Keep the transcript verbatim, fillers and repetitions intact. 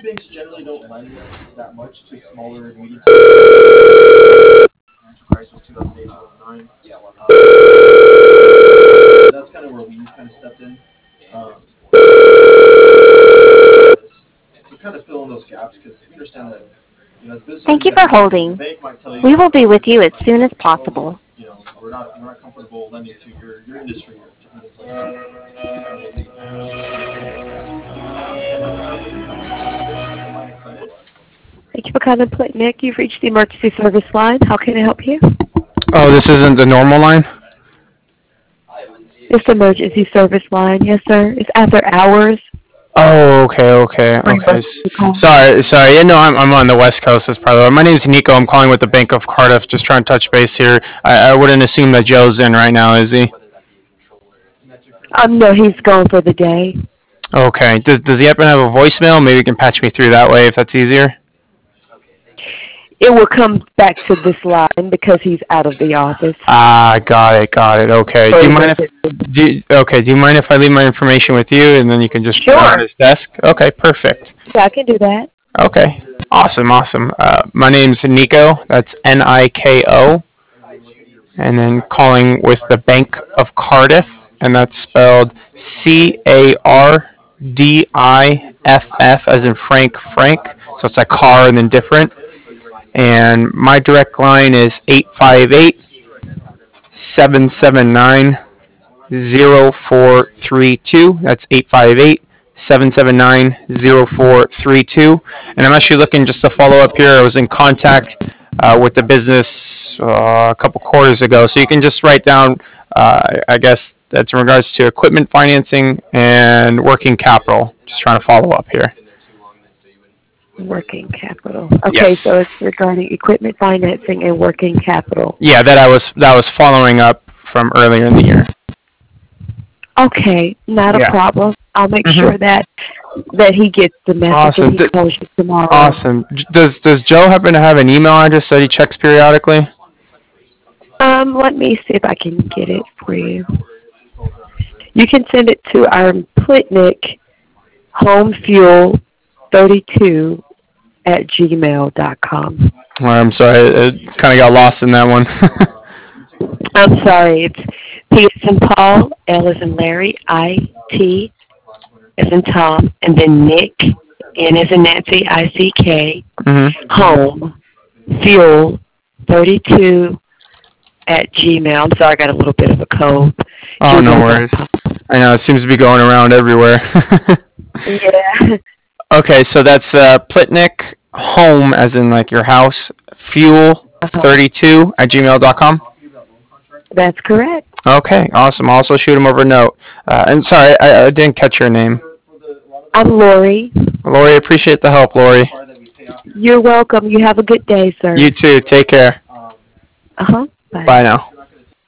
banks generally don't lend that much to smaller and medium price was two thousand eight, two thousand nine. Uh, that's kind of where we kind of stepped in. Um, to kind of fill in those gaps because we understand that, you know, as business Thank owners, you you for guys, the holding. bank might tell you We that will be with it's you a as fine soon as credit, but possible. you know, we're not we're not comfortable lending to your, your industry or to things like that. And they, they fill in those gaps. Uh, so we do kind of provide a line of credit. Thank you for calling Nick. You've reached the emergency service line. How can I help you? Oh, this isn't the normal line? It's the emergency service line. Yes, sir. It's after hours. Oh, okay, okay, okay. S- Sorry, sorry. Yeah, no, I'm, I'm on the West Coast. That's probably why. My name's Nico. I'm calling with the Bank of Cardiff. Just trying to touch base here. I, I wouldn't assume that Joe's in right now, is he? Um, no, he's gone for the day. Okay. Does, does he happen to have a voicemail? Maybe you can patch me through that way if that's easier. It will come back to this line because he's out of the office. Ah, got it, got it. Okay. Do you mind if do you, okay? Do you mind if I leave my information with you and then you can just put it on Sure. his desk? Okay, perfect. Yeah, I can do that. Okay, awesome, awesome. Uh, my name's Nico. That's N I K O, and then calling with the Bank of Cardiff, and that's spelled C A R D I F F as in Frank Frank. So it's like car and then different. And my direct line is eight five eight, seven seven nine, zero four three two. That's eight five eight, seven seven nine, zero four three two. And I'm actually looking just to follow up here. I was in contact uh, with the business uh, a couple quarters ago. So you can just write down, uh, I guess that's in regards to equipment financing and working capital. Just trying to follow up here. Working capital. Okay, Yes. so it's regarding equipment financing and working capital. Yeah, that I was that was following up from earlier in the year. Okay, not a Yeah. problem. I'll make Mhm. sure that that he gets the message Awesome. and he D- calls you tomorrow. Awesome. J- Does does Joe happen to have an email address that he checks periodically? Um, let me see if I can get it for you. You can send it to our Plitnik Home Fuel thirty-two at gmail dot com. Well, I'm sorry, it kind of got lost in that one. I'm sorry, it's P as in Paul, L as in Larry, I, T as in Tom, and then Nick, N as in Nancy, I C K, hmm Home Fuel thirty-two at Gmail. I'm sorry, I got a little bit of a cold. Oh, no gmail dot worries. com. I know it seems to be going around everywhere. Yeah. Okay, so that's uh, Plitnik Home, as in like your house, Fuel Uh-huh. thirty-two at gmail dot com. That's correct. Okay, awesome. I'll also shoot him over a note. Uh, and sorry, I, I didn't catch your name. I'm Lori. Lori, appreciate the help, Lori. You're welcome. You have a good day, sir. You too. Take care. Uh-huh. Bye. Bye now.